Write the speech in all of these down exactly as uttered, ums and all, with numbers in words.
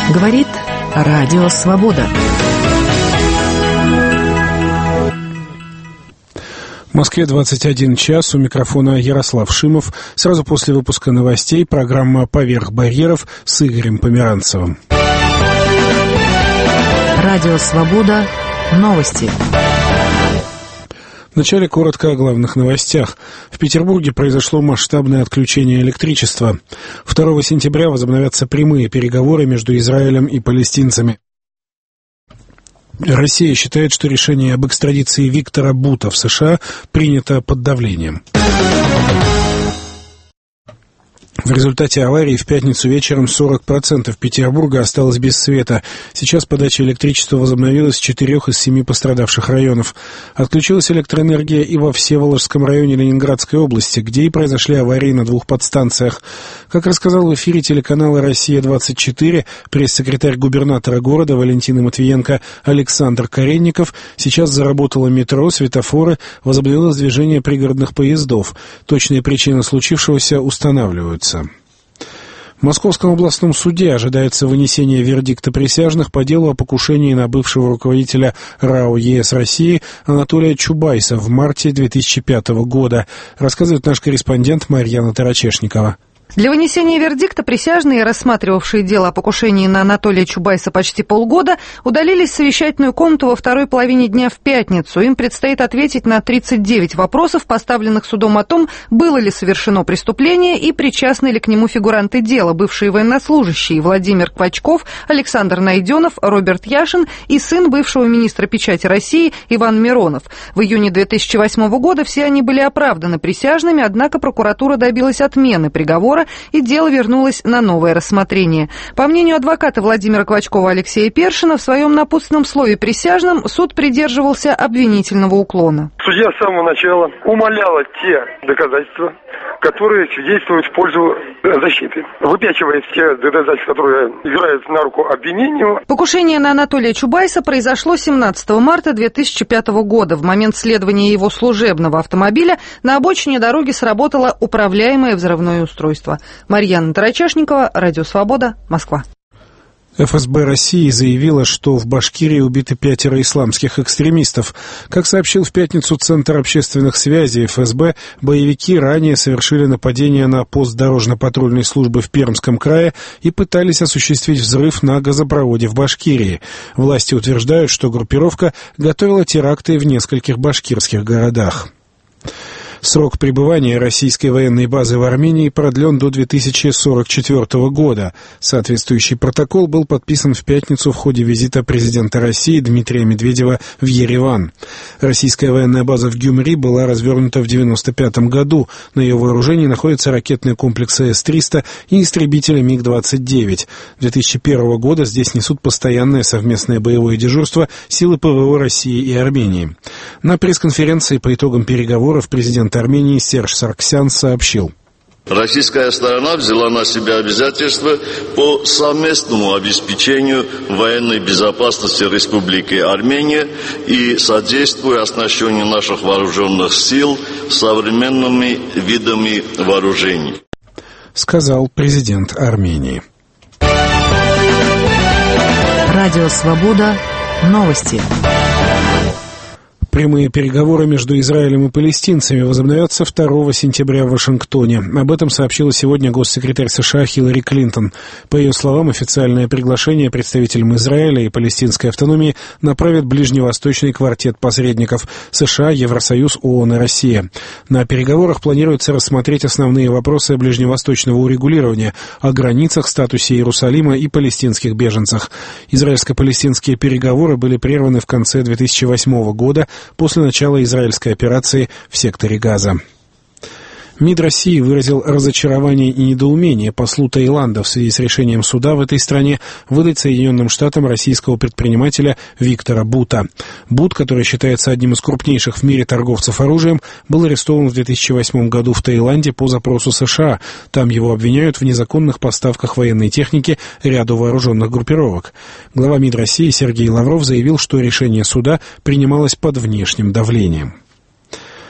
Говорит Радио Свобода. В Москве двадцать один час, у микрофона Ярослав Шимов. Сразу после выпуска новостей программа «Поверх барьеров» с Игорем Померанцевым. Радио Свобода. Новости. Вначале коротко о главных новостях. В Петербурге произошло масштабное отключение электричества. второго сентября возобновятся прямые переговоры между Израилем и палестинцами. Россия считает, что решение об экстрадиции Виктора Бута в США принято под давлением. В результате аварии в пятницу вечером сорок процентов Петербурга осталось без света. Сейчас подача электричества возобновилась в четырех из семи пострадавших районов. Отключилась электроэнергия и во Всеволожском районе Ленинградской области, где и произошли аварии на двух подстанциях. Как рассказал в эфире телеканала «Россия-двадцать четыре» пресс-секретарь губернатора города Валентины Матвиенко Александр Каренников, сейчас заработало метро, светофоры, возобновилось движение пригородных поездов. Точные причины случившегося устанавливаются. В Московском областном суде ожидается вынесение вердикта присяжных по делу о покушении на бывшего руководителя РАО ЕС России Анатолия Чубайса в марте две тысячи пятого года, рассказывает наш корреспондент Марьяна Тарачешникова. Для вынесения вердикта присяжные, рассматривавшие дело о покушении на Анатолия Чубайса почти полгода, удалились в совещательную комнату во второй половине дня в пятницу. Им предстоит ответить на тридцать девять вопросов, поставленных судом о том, было ли совершено преступление и причастны ли к нему фигуранты дела, бывшие военнослужащие Владимир Квачков, Александр Найденов, Роберт Яшин и сын бывшего министра печати России Иван Миронов. В июне две тысячи восьмого года все они были оправданы присяжными, однако прокуратура добилась отмены приговора, и дело вернулось на новое рассмотрение. По мнению адвоката Владимира Квачкова Алексея Першина, в своем напутственном слове присяжным суд придерживался обвинительного уклона. Судья с самого начала умаляла те доказательства, которые свидетельствуют в пользу защиты, выпячивая те доказательства, которые играют на руку обвинению. Покушение на Анатолия Чубайса произошло семнадцатого марта две тысячи пятого года. В момент следования его служебного автомобиля на обочине дороги сработало управляемое взрывное устройство. Марьяна Тарачешникова, Радио Свобода, Москва. эф эс бэ России заявила, что в Башкирии убиты пятеро исламских экстремистов. Как сообщил в пятницу Центр общественных связей эф эс бэ, боевики ранее совершили нападение на пост дорожно-патрульной службы в Пермском крае и пытались осуществить взрыв на газопроводе в Башкирии. Власти утверждают, что группировка готовила теракты в нескольких башкирских городах. Срок пребывания российской военной базы в Армении продлен до две тысячи сорок четвёртого года. Соответствующий протокол был подписан в пятницу в ходе визита президента России Дмитрия Медведева в Ереван. Российская военная база в Гюмри была развернута в девяносто пятом году. На ее вооружении находятся ракетные комплексы эс триста и истребители миг двадцать девять. две тысячи первого года здесь несут постоянное совместное боевое дежурство силы пэ вэ о России и Армении. На пресс-конференции по итогам переговоров президент Армении Серж Сарксян сообщил: Российская сторона взяла на себя обязательства по совместному обеспечению военной безопасности Республики Армения и содействию оснащению наших вооруженных сил современными видами вооружений, сказал президент Армении. Радио Свобода. Новости. Прямые переговоры между Израилем и палестинцами возобновятся второго сентября в Вашингтоне. Об этом сообщила сегодня госсекретарь США Хиллари Клинтон. По ее словам, официальное приглашение представителям Израиля и палестинской автономии направит ближневосточный квартет посредников США, Евросоюз, ООН и Россия. На переговорах планируется рассмотреть основные вопросы ближневосточного урегулирования, о границах, статусе Иерусалима и палестинских беженцах. Израильско-палестинские переговоры были прерваны в конце две тысячи восьмого года после начала израильской операции в секторе Газа. МИД России выразил разочарование и недоумение послу Таиланда в связи с решением суда в этой стране выдать Соединенным Штатам российского предпринимателя Виктора Бута. Бут, который считается одним из крупнейших в мире торговцев оружием, был арестован в две тысячи восьмом году в Таиланде по запросу США. Там его обвиняют в незаконных поставках военной техники ряду вооруженных группировок. Глава МИД России Сергей Лавров заявил, что решение суда принималось под внешним давлением.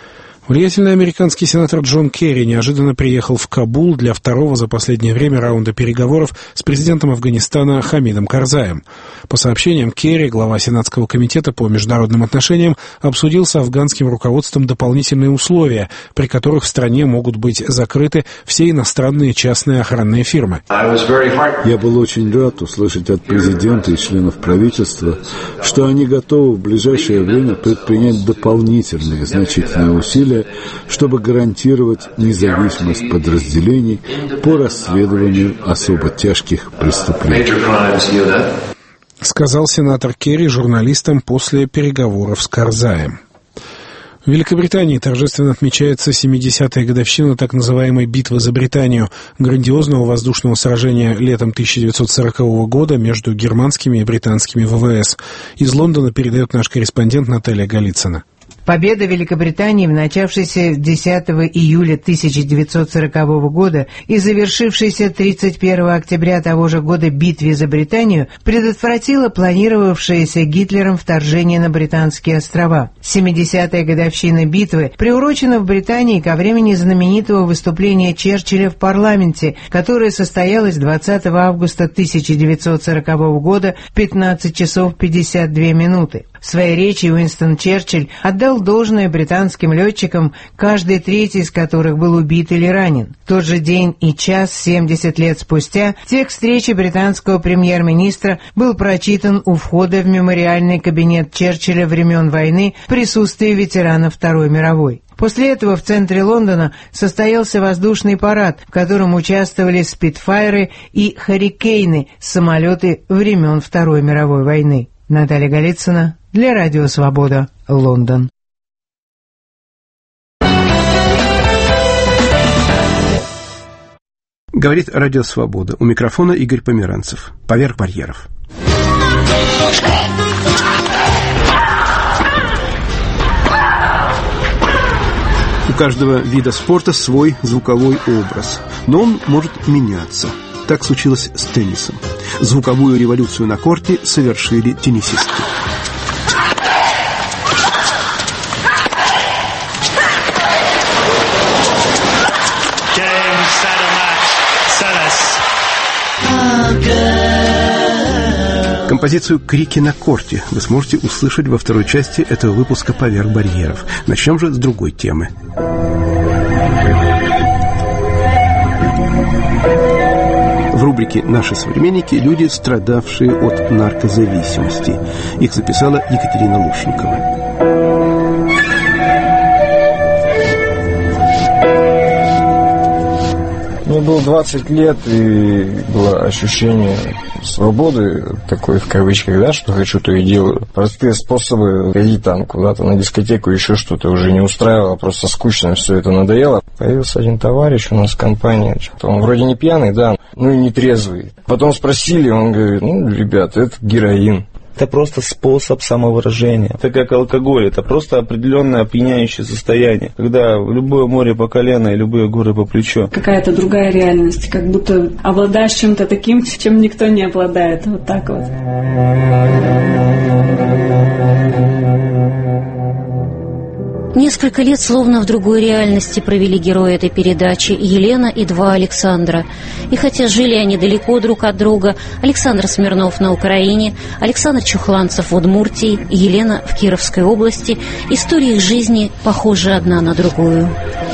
Влиятельный американский сенатор Джон Керри неожиданно приехал в Кабул для второго за последнее время раунда переговоров с президентом Афганистана Хамидом Карзаем. По сообщениям Керри, глава Сенатского комитета по международным отношениям обсудил с афганским руководством дополнительные условия, при которых в стране могут быть закрыты все иностранные частные охранные фирмы. Я был очень рад услышать от президента и членов правительства, что они готовы в ближайшее время предпринять дополнительные значительные усилия, чтобы гарантировать независимость подразделений по расследованию особо тяжких преступлений. Сказал сенатор Керри журналистам после переговоров с Карзаем. В Великобритании торжественно отмечается семидесятая годовщина так называемой «Битвы за Британию», грандиозного воздушного сражения летом тысяча девятьсот сорокового года между германскими и британскими ВВС. Из Лондона передает наш корреспондент Наталья Голицына. Победа Великобритании в начавшейся десятого июля тысяча девятьсот сорокового года и завершившейся тридцать первого октября того же года битве за Британию предотвратила планировавшееся Гитлером вторжение на Британские острова. семидесятая годовщина битвы приурочена в Британии ко времени знаменитого выступления Черчилля в парламенте, которое состоялось двадцатого августа тысяча девятьсот сорокового года в пятнадцать часов пятьдесят две минуты. В своей речи Уинстон Черчилль отдал должное британским летчикам, каждый третий из которых был убит или ранен. В тот же день и час, семьдесят лет спустя, текст речи британского премьер-министра был прочитан у входа в мемориальный кабинет Черчилля времен войны в присутствии ветеранов Второй мировой. После этого в центре Лондона состоялся воздушный парад, в котором участвовали спитфайры и харрикейны, самолеты времен Второй мировой войны. Наталья Голицына для Радио Свобода, Лондон. Говорит Радио Свобода. У микрофона Игорь Померанцев. Поверх барьеров. У каждого вида спорта свой звуковой образ, но он может меняться. Так случилось с теннисом. Звуковую революцию на корте совершили теннисистки. Композицию «Крики на корте» вы сможете услышать во второй части этого выпуска «Поверх барьеров». Начнем же с другой темы. В рубрике «Наши современники» люди, страдавшие от наркозависимости. Их записала Екатерина Лущенкова. Мне было двадцать лет, и было ощущение свободы, такой в кавычках, да, что хочу, то и делаю. Простые способы ходить там куда-то на дискотеку, еще что-то уже не устраивало, просто скучно все это надоело. Появился один товарищ у нас в компании, он вроде не пьяный, да, ну и не трезвый. Потом спросили, он говорит, ну, ребята, это героин. Это просто способ самовыражения. Это как алкоголь, это просто определенное опьяняющее состояние, когда любое море по колено и любые горы по плечо. Какая-то другая реальность, как будто обладаешь чем-то таким, чем никто не обладает. Вот так вот. Несколько лет словно в другой реальности провели герои этой передачи Елена и два Александра. И хотя жили они далеко друг от друга, Александр Смирнов на Украине, Александр Чухланцев в Удмуртии, Елена в Кировской области, истории их жизни похожи одна на другую.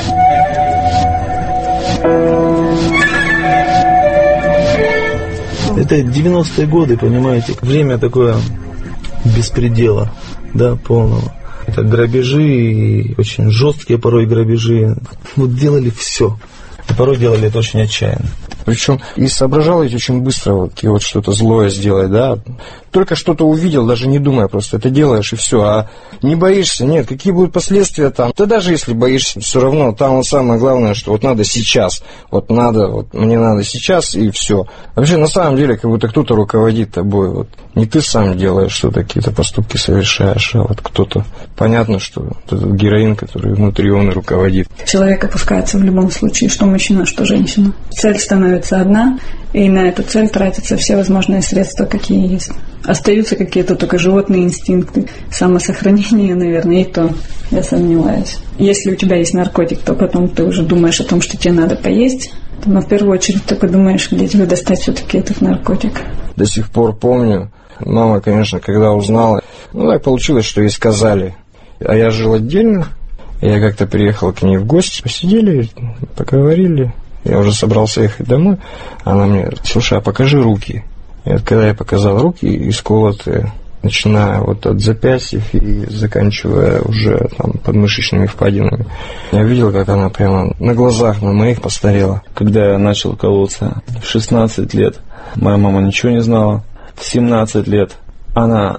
Это девяностые годы, понимаете, время такое беспредела, да, полного. Это грабежи, очень жесткие порой грабежи. Вот делали все. И порой делали это очень отчаянно. Причем и соображал ведь очень быстро вот, и вот что-то злое сделать, да. Только что-то увидел, даже не думая, просто это делаешь и все. А не боишься, нет, какие будут последствия там. Да даже если боишься, все равно там вот самое главное, что вот надо сейчас. Вот надо, вот мне надо сейчас и все. Вообще на самом деле как будто кто-то руководит тобой. Вот. Не ты сам делаешь что-то, какие-то поступки совершаешь, а вот кто-то. Понятно, что вот этот героин, который внутри, он и руководит. Человек опускается в любом случае, что мужчина, что женщина. Цель становится одна, И на эту цель тратятся все возможные средства, какие есть. Остаются какие-то только животные инстинкты. Самосохранение, наверное, и то я сомневаюсь. Если у тебя есть наркотик, то потом ты уже думаешь о том, что тебе надо поесть. Но в первую очередь только думаешь, где тебе достать все-таки этот наркотик. До сих пор помню. Мама, конечно, когда узнала, ну так получилось, что ей сказали. А я жил отдельно. Я как-то приехал к ней в гости. Посидели, поговорили. Я уже собрался ехать домой. Она мне: слушай, а покажи руки. И вот когда я показал руки, исколотые, начиная вот от запястьев и заканчивая уже там подмышечными впадинами, я видел, как она прямо на глазах на моих постарела. Когда я начал колоться в шестнадцать лет, моя мама ничего не знала. В семнадцать лет она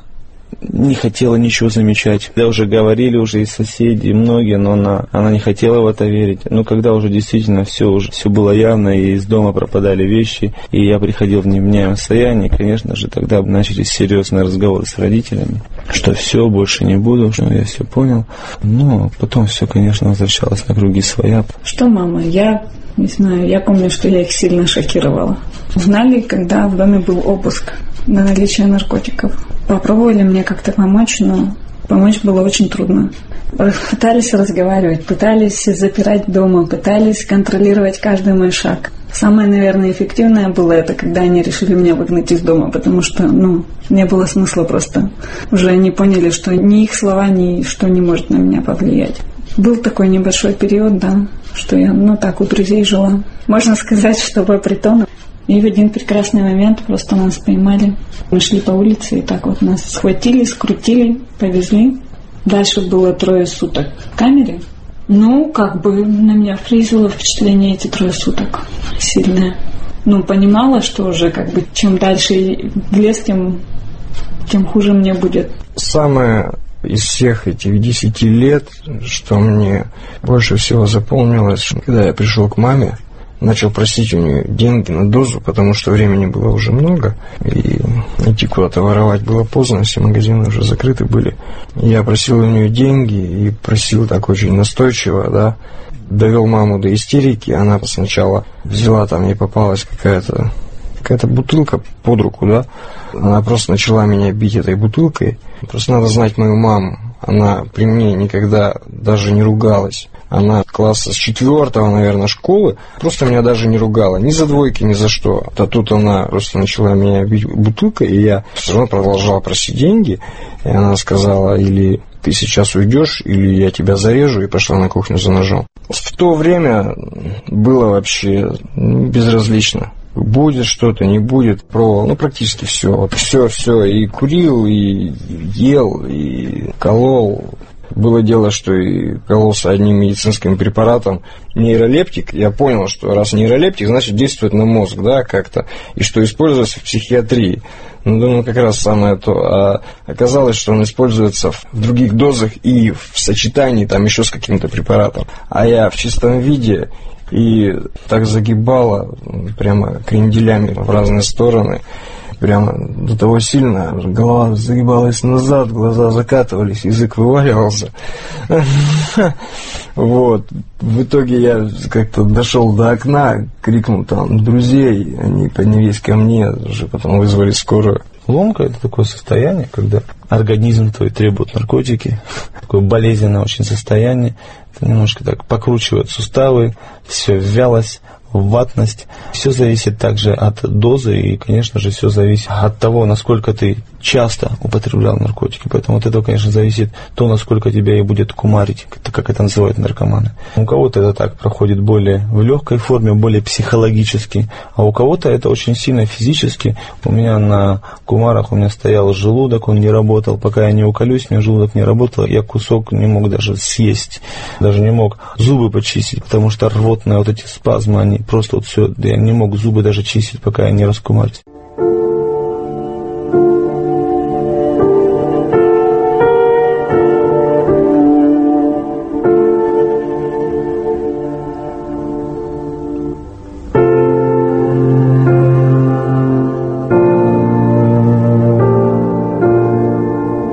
не хотела ничего замечать. Да, уже говорили уже и соседи, и многие, но она, она не хотела в это верить. Но когда уже действительно все уже все было явно, и из дома пропадали вещи, и я приходил в невменяемое состояние, конечно же, тогда начались серьезные разговоры с родителями, что все, больше не буду, что я все понял. Но потом все, конечно, возвращалось на круги своя. Что, мама, я не знаю, я помню, что я их сильно шокировала. Узнали, когда в доме был обыск на наличие наркотиков. Попробовали мне как-то помочь, но помочь было очень трудно. Пытались разговаривать, пытались запирать дома, пытались контролировать каждый мой шаг. Самое, наверное, эффективное было это, когда они решили меня выгнать из дома, потому что, ну, не было смысла просто. Уже они поняли, что ни их слова, ни что не может на меня повлиять. Был такой небольшой период, да, что я, ну, так, у друзей жила. Можно сказать, что по притону. И в один прекрасный момент просто нас поймали. Мы шли по улице, и так вот нас схватили, скрутили, повезли. Дальше было трое суток в камере. Ну, как бы на меня произвело впечатление эти трое суток сильное. Ну, понимала, что уже как бы чем дальше в лес, тем, тем хуже мне будет. Самое из всех этих десяти лет, что мне больше всего запомнилось, когда я пришел к маме, начал просить у нее деньги на дозу, потому что времени было уже много, и идти куда-то воровать было поздно, все магазины уже закрыты были. Я просил у нее деньги и просил так очень настойчиво, да, довел маму до истерики. Она сначала взяла, там ей попалась какая-то какая-то бутылка под руку, да, она просто начала меня бить этой бутылкой. Просто надо знать мою маму, она при мне никогда даже не ругалась. Она класса с четвертого, наверное, школы просто меня даже не ругала. Ни за двойки, ни за что. А тут она просто начала меня бить бутылкой, и я все равно продолжал просить деньги. И она сказала: или ты сейчас уйдешь, или я тебя зарежу, и пошла на кухню за ножом. В то время было вообще безразлично. Будет что-то, не будет, пробовал, ну, практически все. Вот все, все, и курил, и ел, и колол. Было дело, что и кололся одним медицинским препаратом, нейролептик. Я понял, что раз нейролептик, значит действует на мозг, да, как-то, и что используется в психиатрии. Ну, думаю, как раз самое то. А оказалось, что он используется в других дозах и в сочетании там еще с каким-то препаратом. А я в чистом виде, и так загибало прямо кренделями в разные стороны. Прямо до того сильно, голова загибалась назад, глаза закатывались, язык вываливался. Вот. В итоге я как-то дошел до окна, крикнул там друзей, они поднялись ко мне, уже потом вызвали скорую. Ломка – это такое состояние, когда организм твой требует наркотики, такое болезненное очень состояние. Это немножко так покручивает суставы, все вялость, ватность. Все зависит также от дозы и, конечно же, все зависит от того, насколько ты часто употреблял наркотики. Поэтому от этого, конечно, зависит то, насколько тебя и будет кумарить, как это называют наркоманы. У кого-то это так проходит более в легкой форме, более психологически, а у кого-то это очень сильно физически. У меня на кумарах у меня стоял желудок, он не работал. Пока я не уколюсь, у меня желудок не работал, я кусок не мог даже съесть, даже не мог зубы почистить, потому что рвотные вот эти спазмы, они просто вот все, я не мог зубы даже чистить, пока я не раскумарюсь.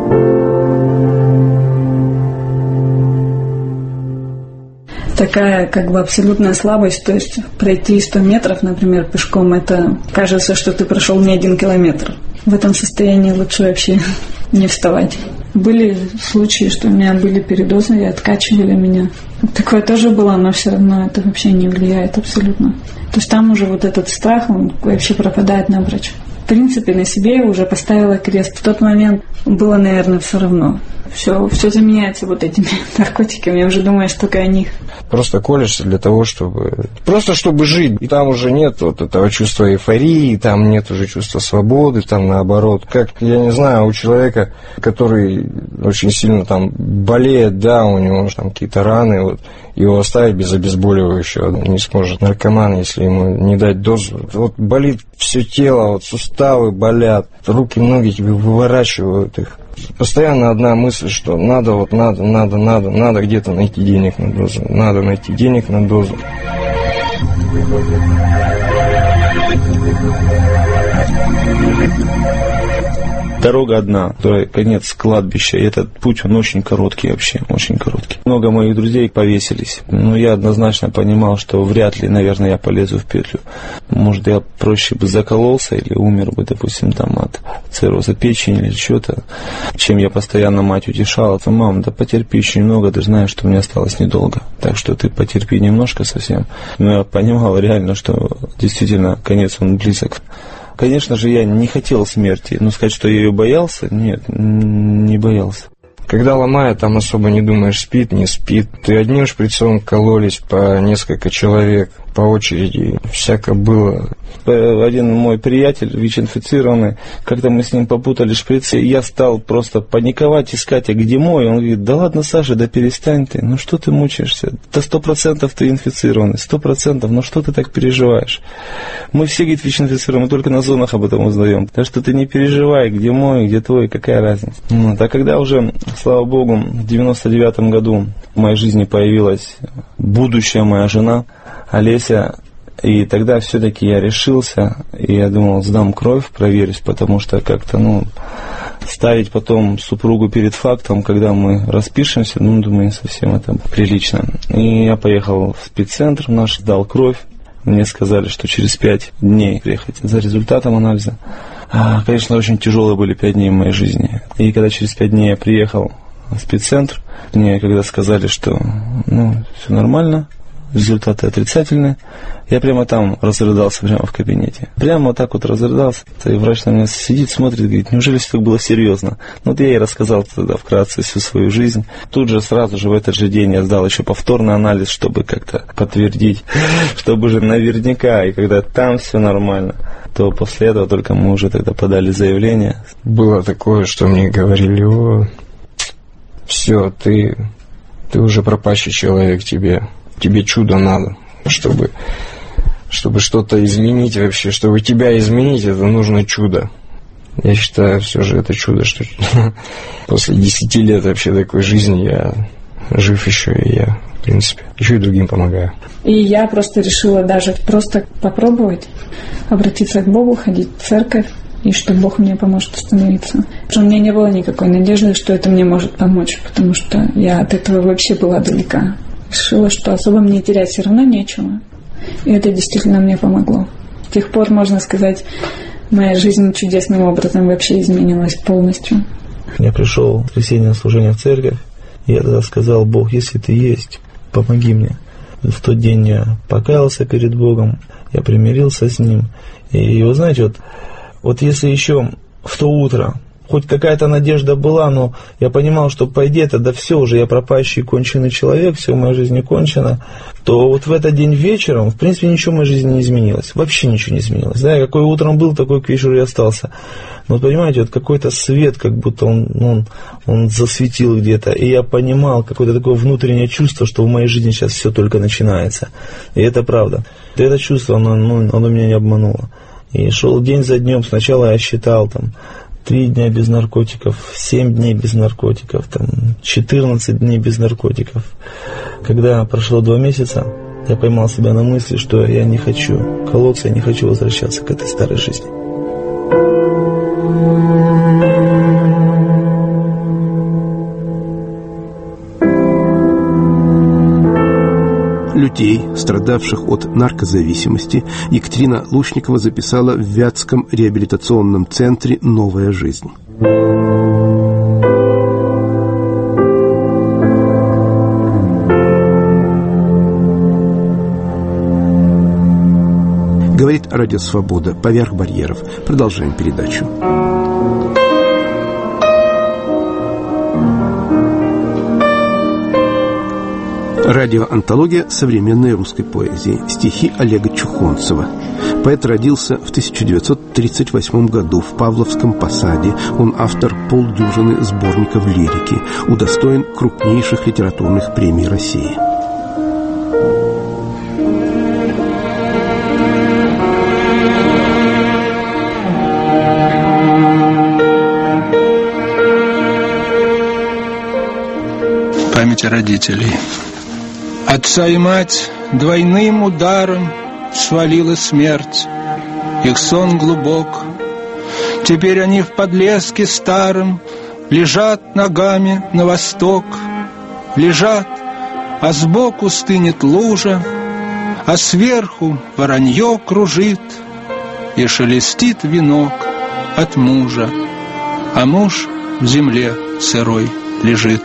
Такая как бы абсолютная слабость, то есть пройти сто метров, например, пешком, это кажется, что ты прошел не один километр. В этом состоянии лучше вообще не вставать. Были случаи, что у меня были передозы и откачивали меня. Такое тоже было, но все равно это вообще не влияет абсолютно. То есть там уже вот этот страх, он вообще пропадает напрочь. В принципе, на себе я уже поставила крест. В тот момент было, наверное, все равно. Все, все заменяется вот этими наркотиками. Я уже думаешь только о них. Просто колешься для того, чтобы... Просто чтобы жить. И там уже нет вот этого чувства эйфории, там нет уже чувства свободы, там наоборот. Как, я не знаю, у человека, который очень сильно там болеет, да, у него там какие-то раны, вот, его оставить без обезболивающего не сможет наркоман, если ему не дать дозу. Вот болит все тело, вот суставы болят, руки, ноги тебе выворачивают их. Постоянно одна мысль, что надо, вот надо, надо, надо, надо где-то найти денег на дозу, надо найти денег на дозу. Дорога одна, которая конец кладбища, и этот путь, он очень короткий вообще, очень короткий. Много моих друзей повесились, но я однозначно понимал, что вряд ли, наверное, я полезу в петлю. Может, я проще бы закололся или умер бы, допустим, там от цирроза печени или что-то, чем я постоянно мать утешала. Мам, да потерпи еще немного, ты знаешь, что мне осталось недолго, так что ты потерпи немножко совсем. Но я понимал реально, что действительно конец он близок. Конечно же, я не хотел смерти, но сказать, что я ее боялся, нет, не боялся. Когда ломает, там особо не думаешь, спит, не спит. Ты одним шприцом кололись по несколько человек, по очереди, всяко было. Один мой приятель, ВИЧ-инфицированный, когда мы с ним попутали шприцы, я стал просто паниковать, искать, а где мой? Он говорит, да ладно, Саша, да перестань ты, ну что ты мучаешься? Да сто процентов ты инфицированный, сто процентов, ну что ты так переживаешь? Мы все, говорит, ВИЧ-инфицированные, мы только на зонах об этом узнаем. Так что ты не переживай, где мой, где твой, какая разница. Вот. А когда уже, слава богу, в девяносто девятом году в моей жизни появилась будущая моя жена, Олеся, и тогда все-таки я решился, и я думал, сдам кровь, проверюсь, потому что как-то, ну, ставить потом супругу перед фактом, когда мы распишемся, ну, думаю, не совсем это прилично. И я поехал в спеццентр наш, сдал кровь, мне сказали, что через пять дней приехать за результатом анализа. А, конечно, очень тяжелые были пять дней в моей жизни. И когда через пять дней я приехал в спеццентр, мне когда сказали, что, ну, все нормально, результаты отрицательные, я прямо там разрыдался, прямо в кабинете. Прямо вот так вот разрыдался. И врач на меня сидит, смотрит, говорит, неужели все так было серьезно? Ну, вот я ей рассказал тогда вкратце всю свою жизнь. Тут же, сразу же, в этот же день я сдал еще повторный анализ, чтобы как-то подтвердить, чтобы уже наверняка, и когда там все нормально, то после этого только мы уже тогда подали заявление. Было такое, что мне говорили, о, все, ты, ты уже пропащий человек, тебе... Тебе чудо надо, чтобы, чтобы что-то изменить вообще, чтобы тебя изменить, это нужно чудо. Я считаю, все же это чудо, что после десяти лет вообще такой жизни я жив еще, и я, в принципе, еще и другим помогаю. И я просто решила даже просто попробовать обратиться к Богу, ходить в церковь, и что Бог мне поможет остановиться. У меня не было никакой надежды, что это мне может помочь, потому что я от этого вообще была далека. Решила, что особо мне терять все равно нечего. И это действительно мне помогло. С тех пор, можно сказать, моя жизнь чудесным образом вообще изменилась полностью. Я пришел в воскресенье служение в церковь, и я тогда сказал, Бог, если ты есть, помоги мне. В тот день я покаялся перед Богом, я примирился с Ним. И вы знаете, вот, вот если еще в то утро хоть какая-то надежда была, но я понимал, что по идее это да все уже, я пропащий, конченый человек, все в моей жизни кончено, то вот в этот день вечером, в принципе, ничего в моей жизни не изменилось. Вообще ничего не изменилось. Да, какой утром был, такой к вечеру и остался. Но вот понимаете, вот какой-то свет, как будто он, он, он засветил где-то. И я понимал какое-то такое внутреннее чувство, что в моей жизни сейчас все только начинается. И это правда. И это чувство, оно, ну, оно меня не обмануло. И шел день за днем. Сначала я считал там три дня без наркотиков, семь дней без наркотиков, там, четырнадцать дней без наркотиков. Когда прошло два месяца, я поймал себя на мысли, что я не хочу колоться, я не хочу возвращаться к этой старой жизни. Людей, страдавших от наркозависимости, Екатерина Лушникова записала в Вятском реабилитационном центре «Новая жизнь». Говорит Радио Свобода. Поверх барьеров. Продолжаем передачу. Радиоантология современной русской поэзии. Стихи Олега Чухонцева. Поэт родился в тысяча девятьсот тридцать восьмом году в Павловском Посаде. Он автор полдюжины сборников лирики. Удостоен крупнейших литературных премий России. Память о родителей. Отца и мать двойным ударом свалила смерть. Их сон глубок. Теперь они в подлеске старом лежат ногами на восток. Лежат, а сбоку стынет лужа, а сверху воронье кружит, и шелестит венок от мужа, а муж в земле сырой лежит.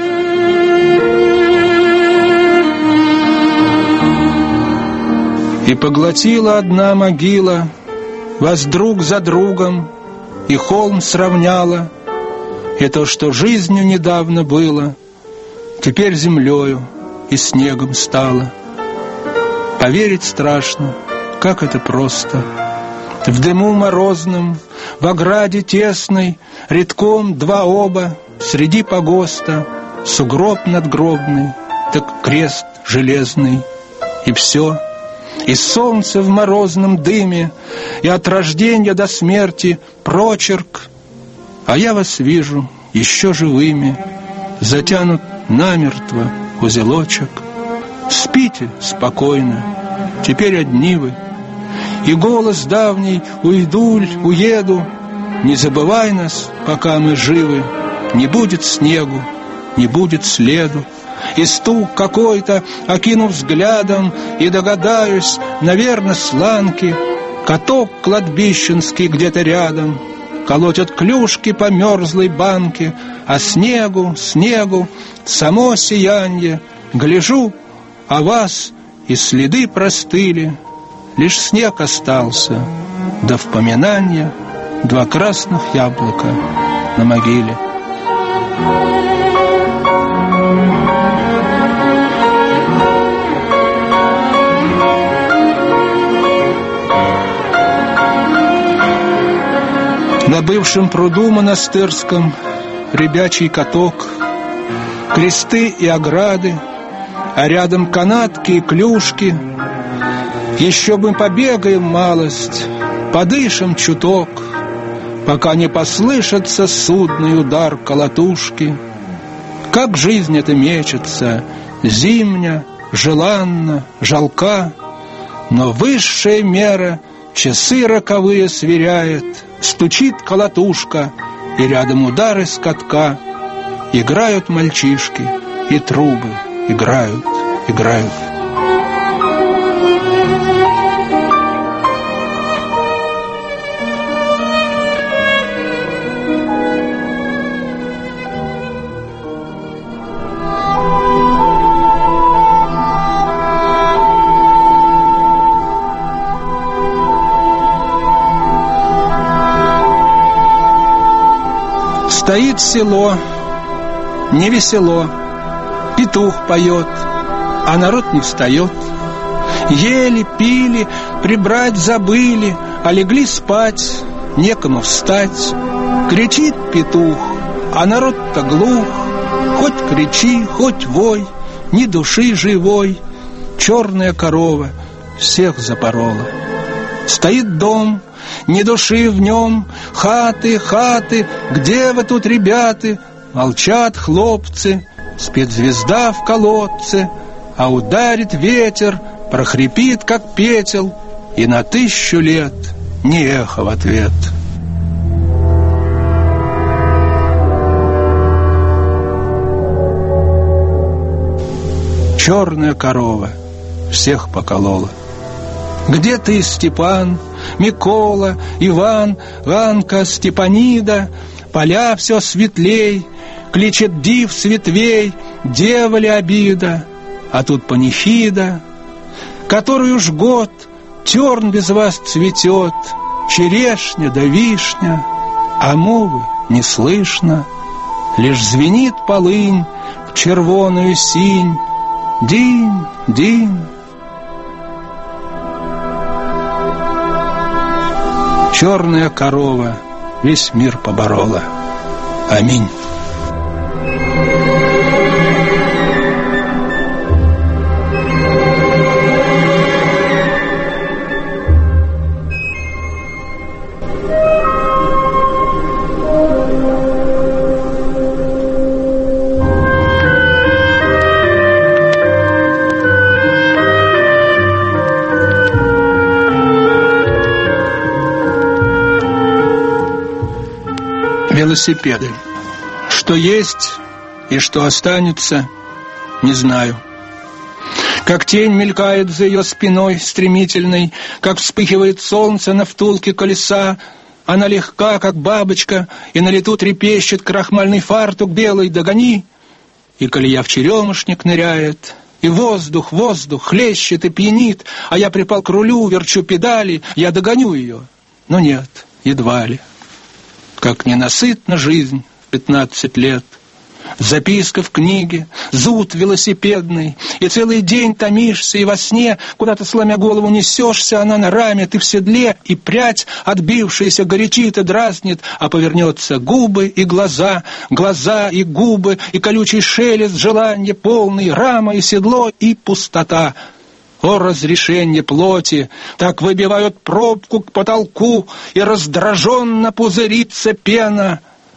И поглотила одна могила вас друг за другом, и холм сравняла, и то, что жизнью недавно было, теперь землею и снегом стало. Поверить страшно, как это просто. В дыму морозном, в ограде тесной, редком два оба, среди погоста, сугроб надгробный, так крест железный, и все. И солнце в морозном дыме, и от рождения до смерти прочерк. А я вас вижу еще живыми, затянут намертво узелочек. Спите спокойно, теперь одни вы. И голос давний: уйду, уеду, не забывай нас, пока мы живы. Не будет снегу, не будет следу. И стук какой-то, окинув взглядом, и догадаюсь, наверно, сланки, каток кладбищенский где-то рядом, колотят клюшки по мерзлой банке, а снегу, снегу, само сиянье. Гляжу, а вас и следы простыли, лишь снег остался, до вспоминания два красных яблока на могиле. На бывшем пруду монастырском ребячий каток, кресты и ограды, а рядом канатки и клюшки. Еще мы побегаем малость, подышим чуток, пока не послышится судный удар колотушки. Как жизнь эта мечется, зимня, желанна, жалка, но высшая мера часы роковые сверяет. Стучит колотушка, и рядом удар из катка. Играют мальчишки, и трубы играют, играют. Стоит село, не весело, петух поет, а народ не встает. Ели, пили, прибрать забыли, а легли спать, некому встать. Кричит петух, а народ-то глух, хоть кричи, хоть вой, ни души живой. Черная корова всех запорола. Стоит дом, ни души в нем, хаты, хаты, где вы тут, ребята? Молчат хлопцы, спецзвезда в колодце, а ударит ветер, прохрипит, как петел, и на тысячу лет ни эхо в ответ. Черная корова всех поколола. Где ты, Степан, Микола, Иван, Анка, Степанида? Поля все светлей, кличет див с ветвей, дева ли обида? А тут панихида, который уж год терн без вас цветет, черешня да вишня, а мовы не слышно, лишь звенит полынь в червоную синь. Динь, динь. Черная корова весь мир поборола. Аминь. Велосипеды. Что есть и что останется, не знаю. Как тень мелькает за ее спиной стремительной, как вспыхивает солнце на втулке колеса, она легка, как бабочка, и на лету трепещет крахмальный фартук белый, догони. И колея в черемушник ныряет, и воздух, воздух хлещет и пьянит, а я припал к рулю, верчу педали, я догоню ее, но нет, едва ли. Как ненасытна жизнь в пятнадцать лет. Записка в книге, зуд велосипедный, и целый день томишься, и во сне, куда-то сломя голову несешься, она на раме, ты в седле, и прядь, отбившаяся, горячит и дразнит, а повернется губы и глаза, глаза и губы, и колючий шелест, желание полный, рама и седло, и пустота. О, разрешение плоти, так выбивают пробку к потолку, и раздраженно пузырится пена.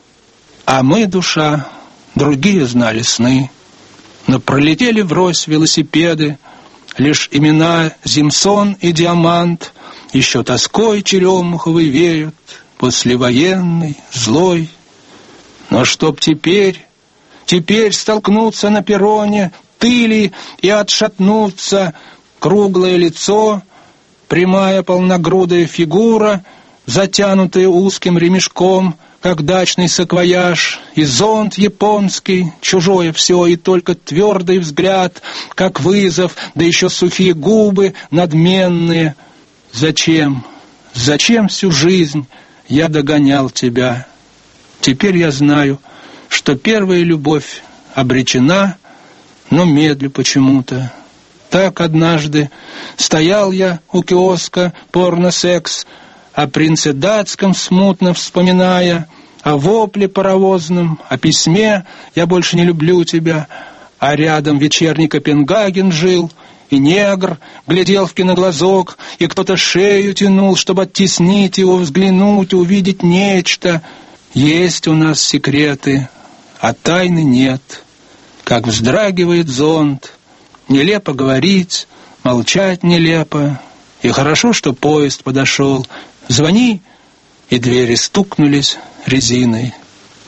А мы, душа, другие знали сны, но пролетели врозь велосипеды, лишь имена Зимсон и Диамант еще тоской черемуховой веют, послевоенный, злой. Но чтоб теперь, теперь столкнуться на перроне, ты ли и отшатнуться, круглое лицо, прямая полногрудая фигура, затянутая узким ремешком, как дачный саквояж, и зонт японский, чужое все, и только твердый взгляд, как вызов, да еще сухие губы, надменные. Зачем, зачем всю жизнь я догонял тебя? Теперь я знаю, что первая любовь обречена, но медлю почему-то. Так однажды стоял я у киоска порно-секс, о принце датском смутно вспоминая, о вопле паровозном, о письме «Я больше не люблю тебя», а рядом вечерний Копенгаген жил, и негр глядел в киноглазок, и кто-то шею тянул, чтобы оттеснить его, взглянуть, увидеть нечто. Есть у нас секреты, а тайны нет, как вздрагивает зонт. Нелепо говорить, молчать нелепо, и хорошо, что поезд подошел. Звони, и двери стукнулись резиной.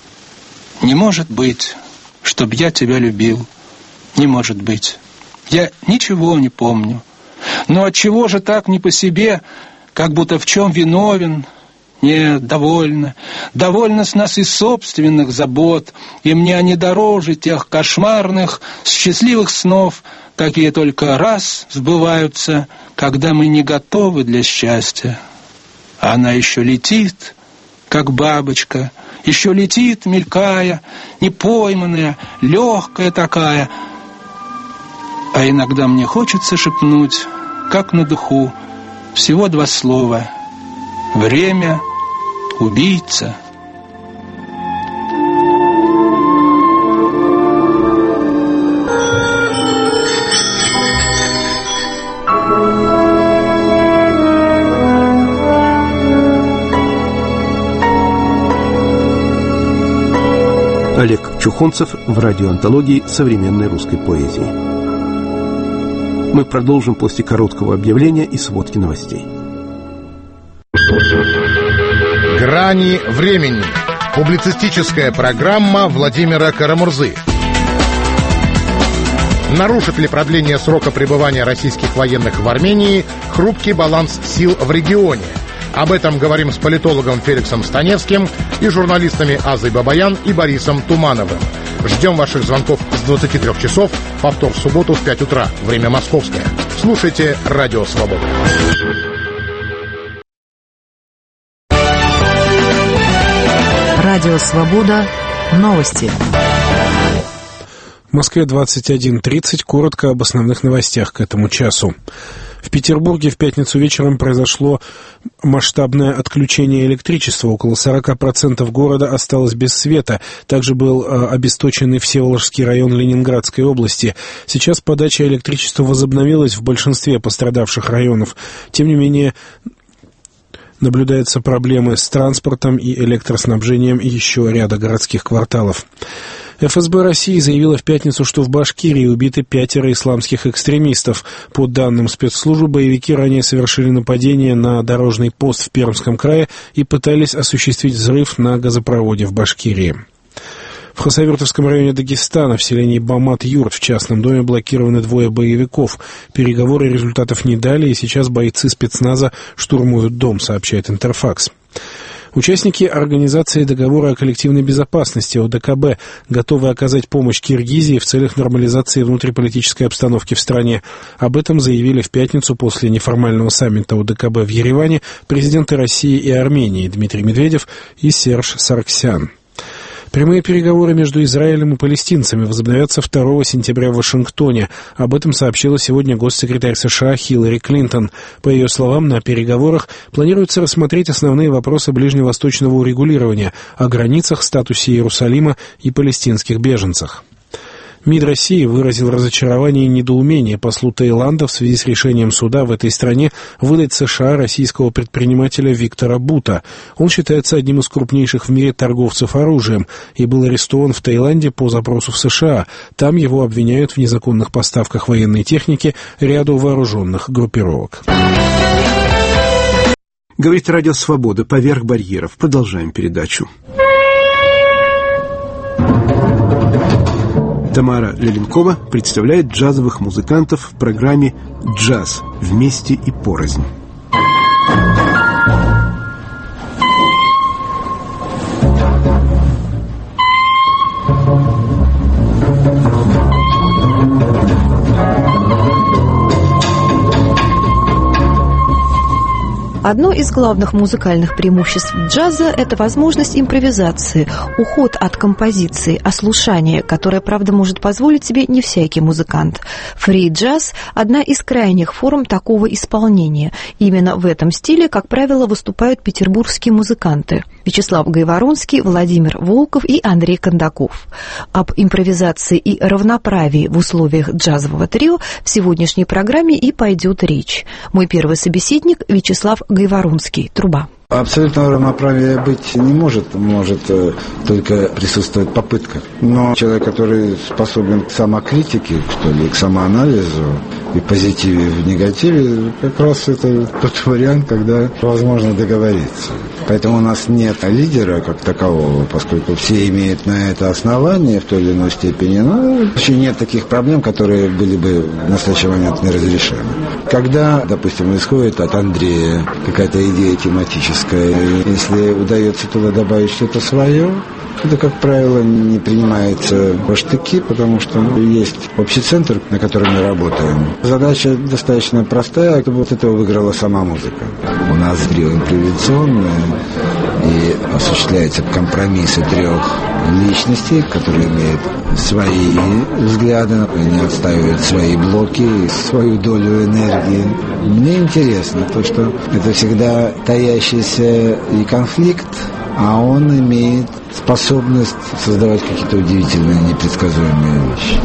Не может быть, чтоб я тебя любил. Не может быть. Я ничего не помню. Но отчего же так не по себе, как будто в чем виновен? Нет, довольно. Довольно с нас и собственных забот, и мне они дороже тех кошмарных, счастливых снов, какие только раз сбываются, когда мы не готовы для счастья. А она еще летит, как бабочка, еще летит, мелькая, непойманная, легкая такая. А иногда мне хочется шепнуть, как на духу, всего два слова. Время — убийца. Олег Чухонцев в радиоантологии современной русской поэзии. Мы продолжим после короткого объявления и сводки новостей. «Грани времени». Публицистическая программа Владимира Карамурзы. Нарушит ли продление срока пребывания российских военных в Армении хрупкий баланс сил в регионе? Об этом говорим с политологом Феликсом Станевским и журналистами Азой Бабаян и Борисом Тумановым. Ждем ваших звонков с двадцати трёх часов, повтор в субботу в пять утра, время московское. Слушайте «Радио Свобода». Радио Свобода. Новости. В Москве двадцать один тридцать. Коротко об основных новостях к этому часу. В Петербурге в пятницу вечером произошло масштабное отключение электричества. Около сорок процентов города осталось без света. Также был э, обесточенный Всеволожский район Ленинградской области. Сейчас подача электричества возобновилась в большинстве пострадавших районов. Тем не менее, наблюдаются проблемы с транспортом и электроснабжением еще ряда городских кварталов. эф эс бэ России заявила в пятницу, что в Башкирии убиты пятеро исламских экстремистов. По данным спецслужбы, боевики ранее совершили нападение на дорожный пост в Пермском крае и пытались осуществить взрыв на газопроводе в Башкирии. В Хасавюртовском районе Дагестана в селении Бамат-Юрт в частном доме блокированы двое боевиков. Переговоры результатов не дали, и сейчас бойцы спецназа штурмуют дом, сообщает Интерфакс. Участники Организации договора о коллективной безопасности о дэ ка бэ готовы оказать помощь Киргизии в целях нормализации внутриполитической обстановки в стране. Об этом заявили в пятницу после неформального саммита о дэ ка бэ в Ереване президенты России и Армении Дмитрий Медведев и Серж Саргсян. Прямые переговоры между Израилем и палестинцами возобновятся второго сентября в Вашингтоне. Об этом сообщила сегодня госсекретарь США Хиллари Клинтон. По ее словам, на переговорах планируется рассмотреть основные вопросы ближневосточного урегулирования о границах, статусе Иерусалима и палестинских беженцах. МИД России выразил разочарование и недоумение послу Таиланда в связи с решением суда в этой стране выдать США российского предпринимателя Виктора Бута. Он считается одним из крупнейших в мире торговцев оружием и был арестован в Таиланде по запросу в США. Там его обвиняют в незаконных поставках военной техники ряду вооруженных группировок. Говорит Радио Свобода. Поверх барьеров. Продолжаем передачу. Тамара Леленкова представляет джазовых музыкантов в программе «Джаз. Вместе и порознь». Одно из главных музыкальных преимуществ джаза – это возможность импровизации, уход от композиции, ослушание, которое, правда, может позволить себе не всякий музыкант. Фри-джаз – одна из крайних форм такого исполнения. Именно в этом стиле, как правило, выступают петербургские музыканты – Вячеслав Гайворонский, Владимир Волков и Андрей Кондаков. Об импровизации и равноправии в условиях джазового трио в сегодняшней программе и пойдет речь. Мой первый собеседник – Вячеслав Гайворонский, труба. Абсолютного равноправия быть не может, может э, только присутствовать попытка. Но человек, который способен к самокритике, что ли, к самоанализу и позитиве в негативе, как раз это тот вариант, когда возможно договориться. Поэтому у нас нет лидера как такового, поскольку все имеют на это основание в той или иной степени. Но вообще нет таких проблем, которые были бы в настоящий момент неразрешимы. Когда, допустим, исходит от Андрея какая-то идея тематическая, если удается туда добавить что-то свое, это, как правило, не принимается во штыки, потому что есть общий центр, на котором мы работаем. Задача достаточно простая, чтобы вот этого выиграла сама музыка. У нас трио импровизационное, и осуществляется компромиссы трех личностей, которые имеют свои взгляды, они отстаивают свои блоки, свою долю энергии. Мне интересно то, что это всегда таящийся и конфликт, а он имеет способность создавать какие-то удивительные, непредсказуемые вещи.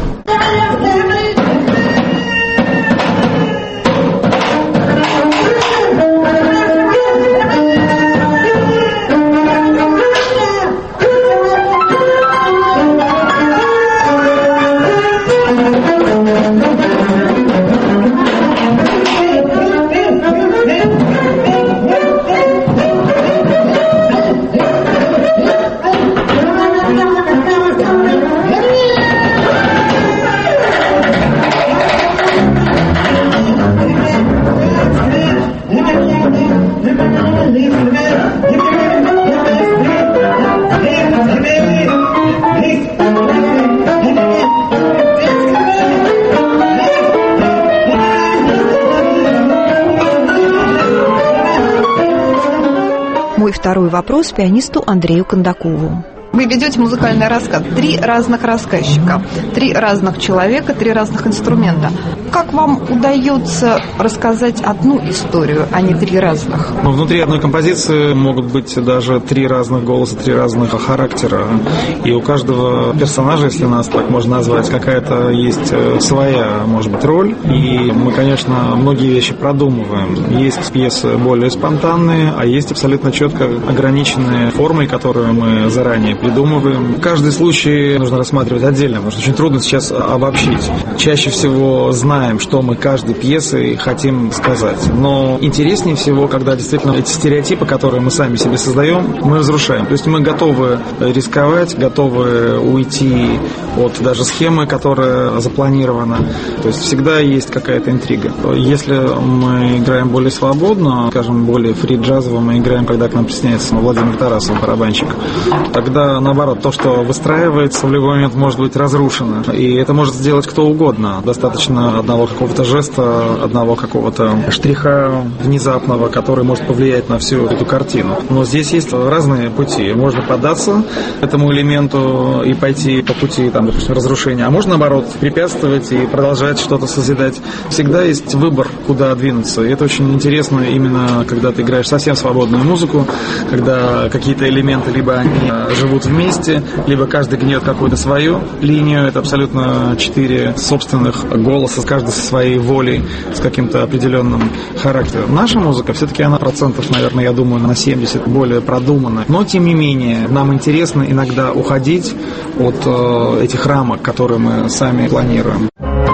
Мой второй вопрос пианисту Андрею Кондакову. Вы ведете музыкальный рассказ. Три разных рассказчика, три разных человека, три разных инструмента. Как вам удается рассказать одну историю, а не три разных? Но внутри одной композиции могут быть даже три разных голоса, три разных характера. И у каждого персонажа, если нас так можно назвать, какая-то есть своя, может быть, роль. И мы, конечно, многие вещи продумываем. Есть пьесы более спонтанные, а есть абсолютно четко ограниченные формой, которую мы заранее придумываем. Каждый случай нужно рассматривать отдельно, потому что очень трудно сейчас обобщить. Чаще всего знаем, что мы каждой пьесой хотим сказать. Но интереснее всего, когда действительно эти стереотипы, которые мы сами себе создаем, мы разрушаем. То есть мы готовы рисковать, готовы уйти от даже схемы, которая запланирована. То есть всегда есть какая-то интрига. Если мы играем более свободно, скажем, более фри-джазово, мы играем, когда к нам присоединяется Владимир Тарасов, барабанщик, тогда наоборот, то, что выстраивается, в любой момент может быть разрушено. И это может сделать кто угодно. Достаточно одного какого-то жеста, одного какого-то штриха внезапного, который может повлиять на всю эту картину. Но здесь есть разные пути. Можно поддаться этому элементу и пойти по пути, там, допустим, разрушения. А можно, наоборот, препятствовать и продолжать что-то созидать. Всегда есть выбор, куда двинуться. И это очень интересно именно, когда ты играешь совсем свободную музыку, когда какие-то элементы либо они живут вместе, либо каждый гнет какую-то свою линию. Это абсолютно четыре собственных голоса, каждый со своей волей, с каким-то определенным характером. Наша музыка, все-таки она процентов, наверное, я думаю, на семьдесят более продумана. Но, тем не менее, нам интересно иногда уходить от э, этих рамок, которые мы сами планируем.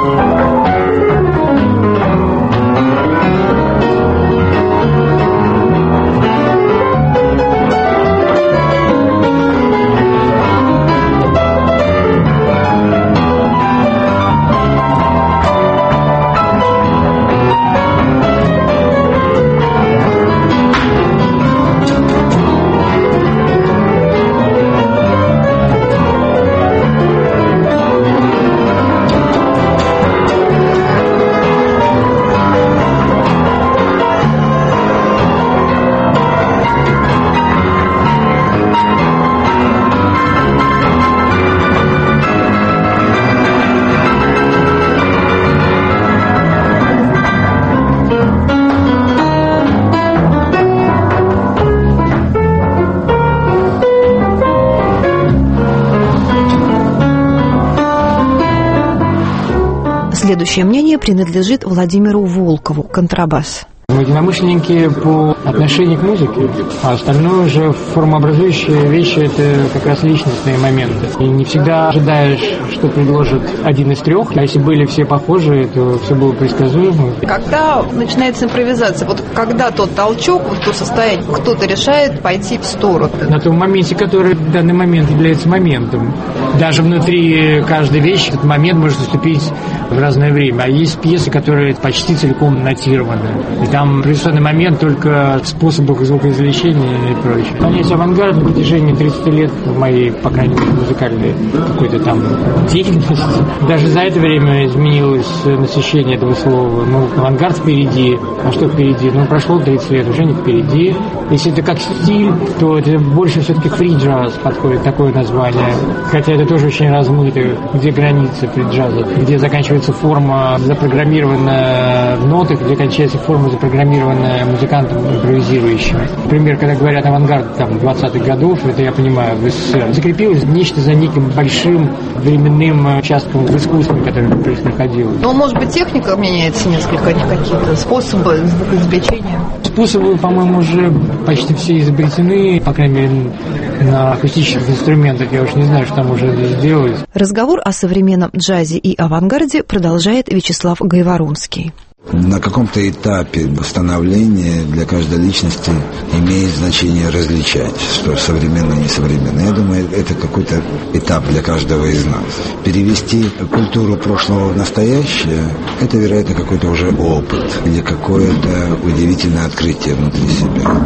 Следующее мнение принадлежит Владимиру Волкову, контрабас. Мы единомышленники по отношению к музыке, а остальное уже формообразующие вещи – это как раз личностные моменты. И не всегда ожидаешь, что предложит один из трех, а если были все похожие, то все было предсказуемо. Когда начинается импровизация, вот когда тот толчок, вот то состояние, кто-то решает пойти в сторону? На том моменте, который в данный момент является моментом. Даже внутри каждой вещи этот момент может наступить в разное время. А есть пьесы, которые почти целиком нотированы. И там революционный момент только в способах звукоизвлечения и прочее. Понятие авангард на протяжении тридцати лет в моей, по крайней мере, музыкальной какой-то там деятельности. Даже за это время изменилось насыщение этого слова. Ну, авангард впереди. А что впереди? Ну, прошло тридцать лет, уже не впереди. Если это как стиль, то это больше все-таки фри-джаз подходит, такое название. Хотя это тоже очень размыто. Где границы фри-джаза? Где заканчивается форма, запрограммированная в нотах, где кончается форма, запрограммированная музыкантом импровизирующим. Например, когда говорят авангард там, двадцатых годов, это я понимаю, в СССР, закрепилось нечто за неким большим временным участком в искусстве, который происходило. Но, может быть, техника меняется несколько, не какие-то способы звукоизвлечения? Способы, по-моему, уже почти все изобретены, по крайней мере, на акустических инструментах. Я уж не знаю, что там уже сделать. Разговор о современном джазе и авангарде продолжает Вячеслав Гайворонский. На каком-то этапе становления для каждой личности имеет значение различать, что современно и несовременно. Я думаю, это какой-то этап для каждого из нас. Перевести культуру прошлого в настоящее – это, вероятно, какой-то уже опыт или какое-то удивительное открытие внутри себя.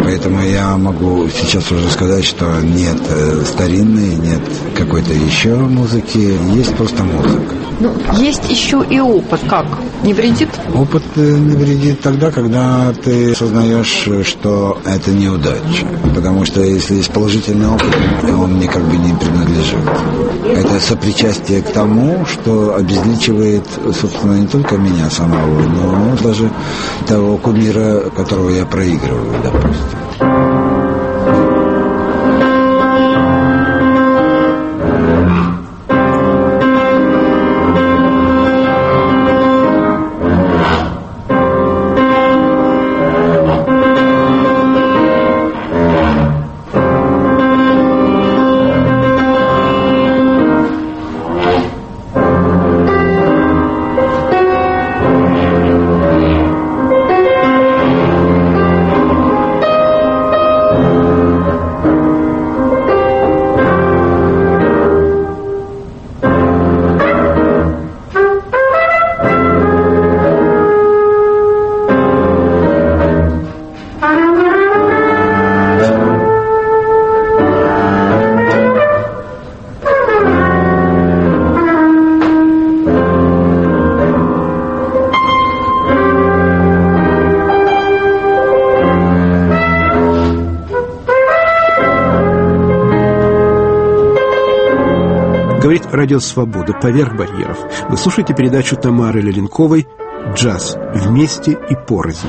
Поэтому я могу сейчас уже сказать, что нет старинной, нет какой-то еще музыки, есть просто музыка. Ну, есть еще и опыт. Как? Не вредит? Опыт не вредит тогда, когда ты осознаешь, что это неудача. Потому что если есть положительный опыт, он мне как бы не принадлежит. Это сопричастие к тому, что обезличивает, собственно, не только меня самого, но даже того кумира, которого я проигрываю, допустим. Радио «Свобода. Поверх барьеров». Вы слушаете передачу Тамары Леленковой «Джаз. Вместе и порознь».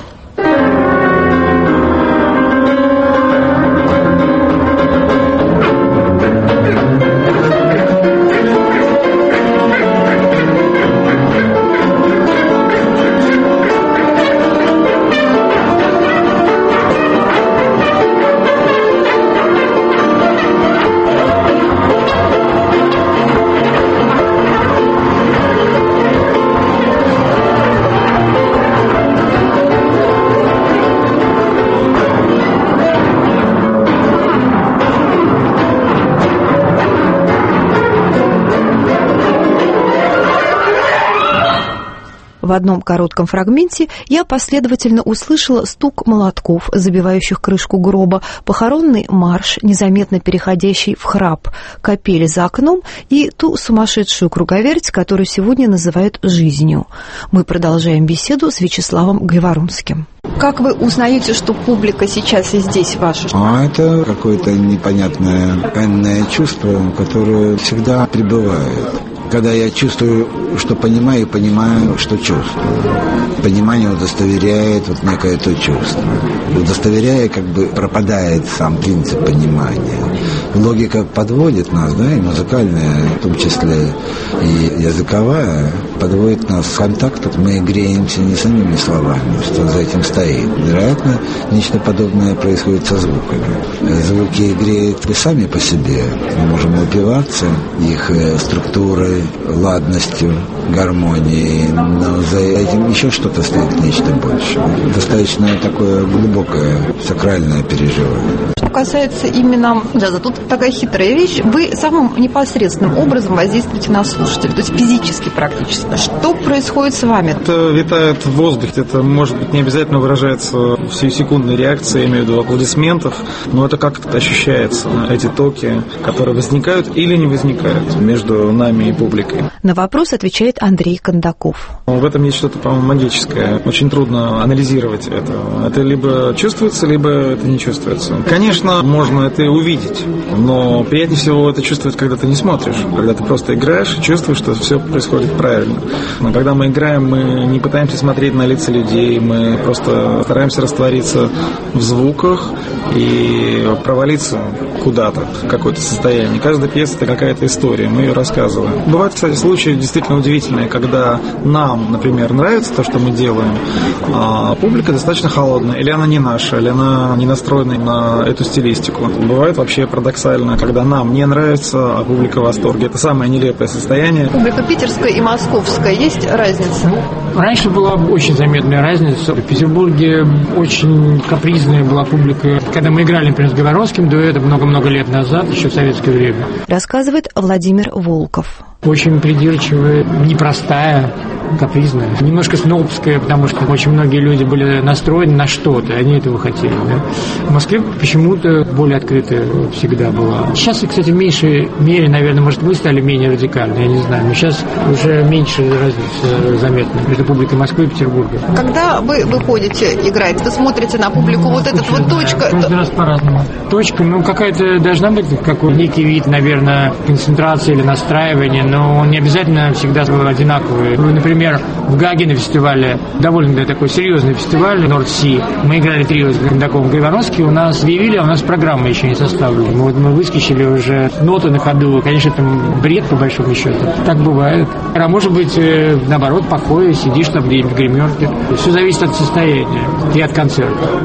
В одном коротком фрагменте я последовательно услышала стук молотков, забивающих крышку гроба, похоронный марш, незаметно переходящий в храп, капели за окном и ту сумасшедшую круговерть, которую сегодня называют жизнью. Мы продолжаем беседу с Вячеславом Гайворонским. Как вы узнаете, что публика сейчас и здесь ваша? А это какое-то непонятное, энное чувство, которое всегда пребывает. Когда я чувствую, что понимаю, и понимаю, что чувствую. Понимание удостоверяет вот некое то чувство. Удостоверяя, как бы пропадает сам принцип понимания. Логика подводит нас, да, и музыкальная, в том числе и языковая, подводит нас в контакт. Мы греемся не самими словами, что за этим стоит. Вероятно, нечто подобное происходит со звуками. Звуки греют и сами по себе. Мы можем упиваться их структурой, ладностью, гармонией, но за этим еще что-то стоит, нечто большее. Достаточно такое глубокое, сакральное переживание. Что касается именно джаза, тут такая хитрая вещь. Вы самым непосредственным образом воздействуете на слушателя, то есть физически практически. Что происходит с вами? Это витает в воздухе, это, может быть, не обязательно выражается в сиюсекундной реакции, я имею в виду аплодисментов, но это как-то ощущается, эти токи, которые возникают или не возникают между нами и публикой. На вопрос отвечает Андрей Кондаков. В этом есть что-то, по-моему, магическое. Очень трудно анализировать это. Это либо чувствуется, либо это не чувствуется. Конечно, можно это и увидеть, но приятнее всего это чувствовать, когда ты не смотришь, когда ты просто играешь и чувствуешь, что все происходит правильно. Но когда мы играем, мы не пытаемся смотреть на лица людей, мы просто стараемся раствориться в звуках и провалиться куда-то, в какое-то состояние. Каждая пьеса – это какая-то история, мы ее рассказываем. Бывают, кстати, случаи действительно удивительные, когда нам, например, нравится то, что мы делаем, а публика достаточно холодная, или она не наша, или она не настроена на эту стилистику. Бывает вообще парадоксально, когда нам не нравится, а публика в восторге. Это самое нелепое состояние. Публика питерская и московская, есть разница? Раньше была очень заметная разница. В Петербурге очень капризная была публика. Когда мы играли, например, с Гайворонским дуэтом много-много лет назад, еще в советское время. Рассказывает Владимир Волков. очень придирчивая, непростая, капризная, немножко снобская, потому что очень многие люди были настроены на что-то, они этого хотели. Да? В Москве почему-то более открытая всегда была. Сейчас, кстати, в меньшей мере, наверное, может, вы стали менее радикальны, я не знаю, но сейчас уже меньше разница заметна между публикой Москвы и Петербурга. Когда вы выходите играть, вы смотрите на публику, вот этот вот точка... Каждый раз по-разному. Точка, ну, какая-то должна быть, как некий вид, наверное, концентрации или настраивания, но он не обязательно всегда одинаковый. Например, в Гаге на фестивале, довольно такой серьезный фестиваль, Норд-Си, мы играли трио с Кондаком в Гайворонске, у нас объявили, а у нас программа еще не составлена. Мы, вот, мы выскочили уже ноты на ходу, конечно, это бред, по большому счету. Так бывает. А может быть, наоборот, покой, сидишь там где-нибудь в гримерке. Все зависит от состояния и от концерта.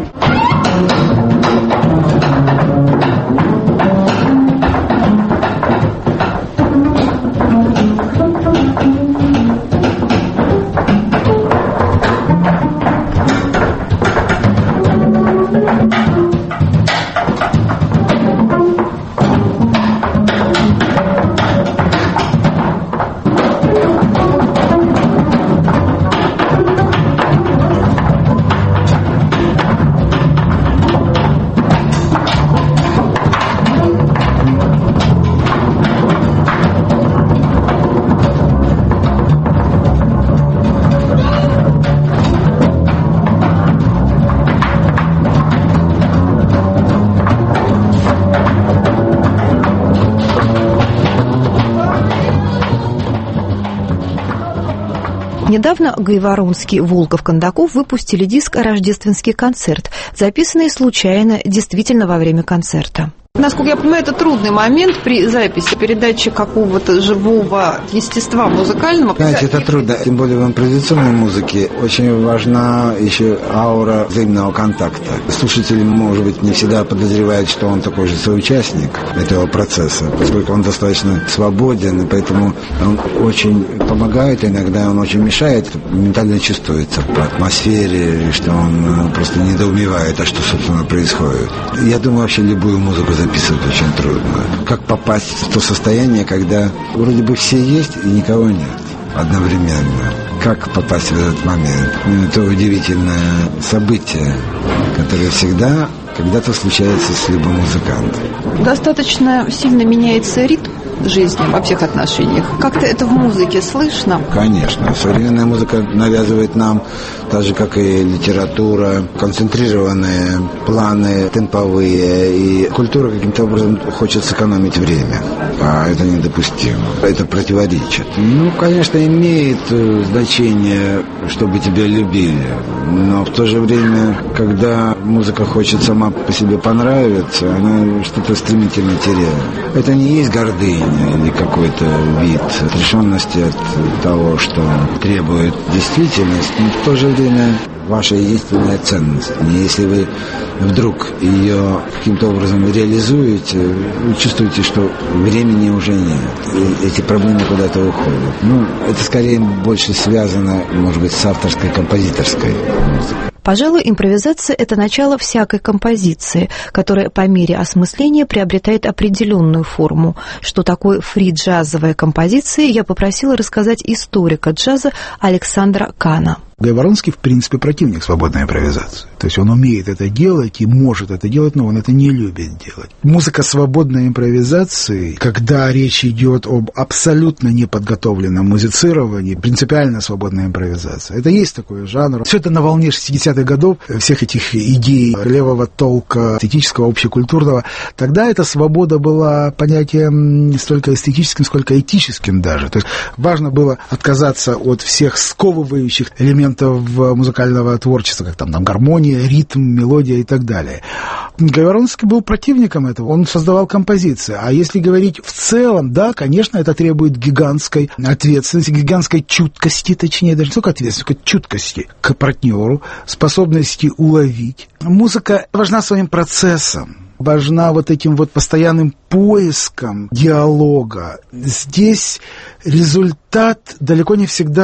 Недавно Гайворонский, Волков, Кондаков выпустили диск «Рождественский концерт», записанный случайно, действительно во время концерта. Насколько я понимаю, это трудный момент при записи, передачи какого-то живого естества музыкального. Знаете, это трудно. Тем более в импровизационной музыке очень важна еще аура взаимного контакта. Слушатель, может быть, не всегда подозревает, что он такой же соучастник этого процесса, поскольку он достаточно свободен, и поэтому он очень помогает, иногда он очень мешает, ментально чувствуется по атмосфере, что он просто недоумевает, а что, собственно, происходит. Я думаю, вообще любую музыку записывать очень трудно. Как попасть в то состояние, когда вроде бы все есть и никого нет одновременно? Как попасть в этот момент? Это удивительное событие, которое всегда когда-то случается с любым музыкантом. Достаточно сильно меняется ритм жизни во всех отношениях. Как-то это в музыке слышно? Конечно. Современная музыка навязывает нам, так же, как и литература, концентрированные планы, темповые. И культура каким-то образом хочет сэкономить время. А это недопустимо. Это противоречит. Ну, конечно, имеет значение, чтобы тебя любили. Но в то же время, когда музыка хочет сама по себе понравиться, она что-то стремительно теряет. Это не есть гордыня или какой-то вид отрешенности от того, что требует действительность, но в то же время ваша единственная ценность. И если вы вдруг ее каким-то образом реализуете, вы чувствуете, что времени уже нет. И эти проблемы куда-то уходят. Ну, это скорее больше связано, может быть, с авторской, композиторской музыкой. Пожалуй, импровизация – это начало всякой композиции, которая по мере осмысления приобретает определенную форму. Что такое фри-джазовая композиция, я попросила рассказать историка джаза Александра Кана. Гайворонский, в принципе, противник свободной импровизации. То есть он умеет это делать и может это делать, но он это не любит делать. Музыка свободной импровизации, когда речь идет об абсолютно неподготовленном музицировании, принципиально свободная импровизация. Это есть такой жанр. Все это на волне шестидесятых годов, всех этих идей левого толка, эстетического, общекультурного. Тогда эта свобода была понятием не столько эстетическим, сколько этическим даже. То есть важно было отказаться от всех сковывающих элементов музыкального творчества, как там, там гармония, ритм, мелодия и так далее. Гайворонский был противником этого, он создавал композиции. А если говорить в целом, да, конечно, это требует гигантской ответственности, гигантской чуткости, точнее, даже не только ответственности, только чуткости к партнеру, способности уловить. Музыка важна своим процессом, важна вот этим вот постоянным поиском диалога. Здесь результат далеко не всегда